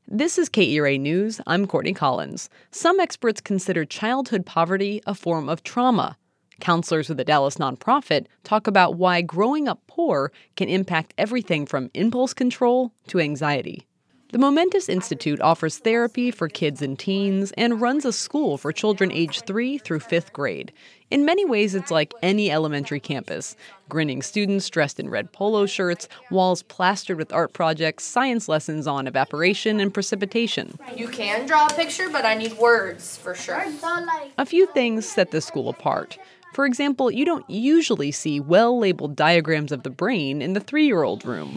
This is KERA News. I'm Courtney Collins. Some experts consider childhood poverty a form of trauma. Counselors with a Dallas nonprofit talk about why growing up poor can impact everything from impulse control to anxiety. The Momentous Institute offers therapy for kids and teens and runs a school for children aged 3 through 5th grade. In many ways, it's like any elementary campus. Grinning students dressed in red polo shirts, walls plastered with art projects, science lessons on evaporation and precipitation. You can draw a picture, but I need words for sure. A few things set this school apart. For example, you don't usually see well-labeled diagrams of the brain in the 3-year-old room.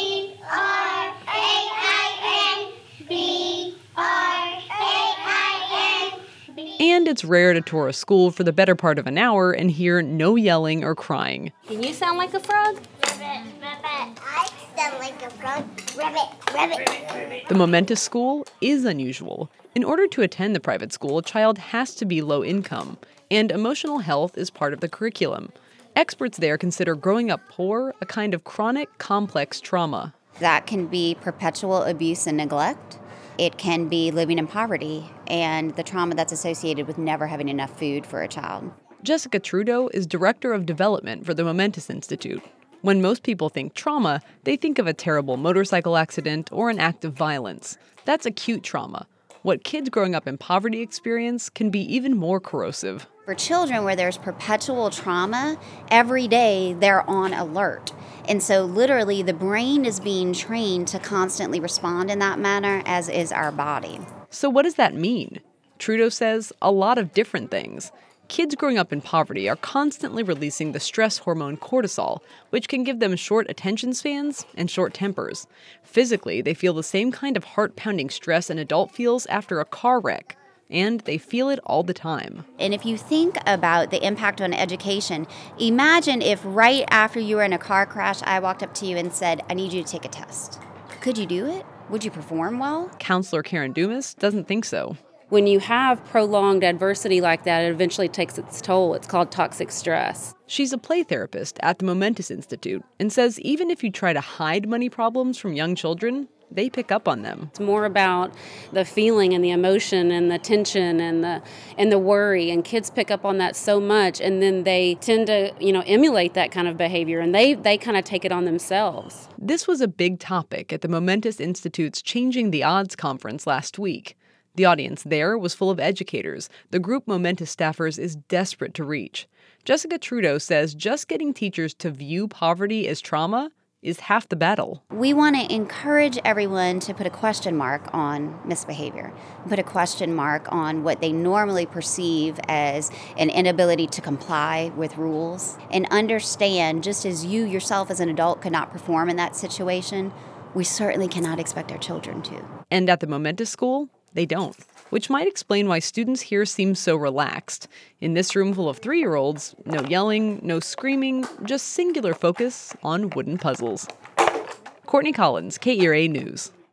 And it's rare to tour a school for the better part of an hour and hear no yelling or crying. Can you sound like a frog? Rabbit, rabbit. I sound like a frog. Rabbit, rabbit. The Momentous School is unusual. In order to attend the private school, a child has to be low income, and emotional health is part of the curriculum. Experts there consider growing up poor a kind of chronic, complex trauma. That can be perpetual abuse and neglect. It can be living in poverty and the trauma that's associated with never having enough food for a child. Jessica Trudeau is Director of Development for the Momentous Institute. When most people think trauma, they think of a terrible motorcycle accident or an act of violence. That's acute trauma. What kids growing up in poverty experience can be even more corrosive. For children where there's perpetual trauma, every day they're on alert. And so literally the brain is being trained to constantly respond in that manner, as is our body. So what does that mean? Trudeau says a lot of different things. Kids growing up in poverty are constantly releasing the stress hormone cortisol, which can give them short attention spans and short tempers. Physically, they feel the same kind of heart-pounding stress an adult feels after a car wreck. And they feel it all the time. And if you think about the impact on education, imagine if right after you were in a car crash, I walked up to you and said, I need you to take a test. Could you do it? Would you perform well? Counselor Karen Dumas doesn't think so. When you have prolonged adversity like that, it eventually takes its toll. It's called toxic stress. She's a play therapist at the Momentous Institute and says even if you try to hide money problems from young children, they pick up on them. It's more about the feeling and the emotion and the tension and the worry, and kids pick up on that so much, and then they tend to, emulate that kind of behavior, and they kind of take it on themselves. This was a big topic at the Momentous Institute's Changing the Odds conference last week. The audience there was full of educators. The group Momentous staffers is desperate to reach. Jessica Trudeau says just getting teachers to view poverty as trauma is half the battle. We want to encourage everyone to put a question mark on misbehavior, put a question mark on what they normally perceive as an inability to comply with rules, and understand just as you yourself as an adult could not perform in that situation, we certainly cannot expect our children to. And at the Momentous School, they don't, which might explain why students here seem so relaxed. In this room full of 3-year-olds, no yelling, no screaming, just singular focus on wooden puzzles. Courtney Collins, KERA News.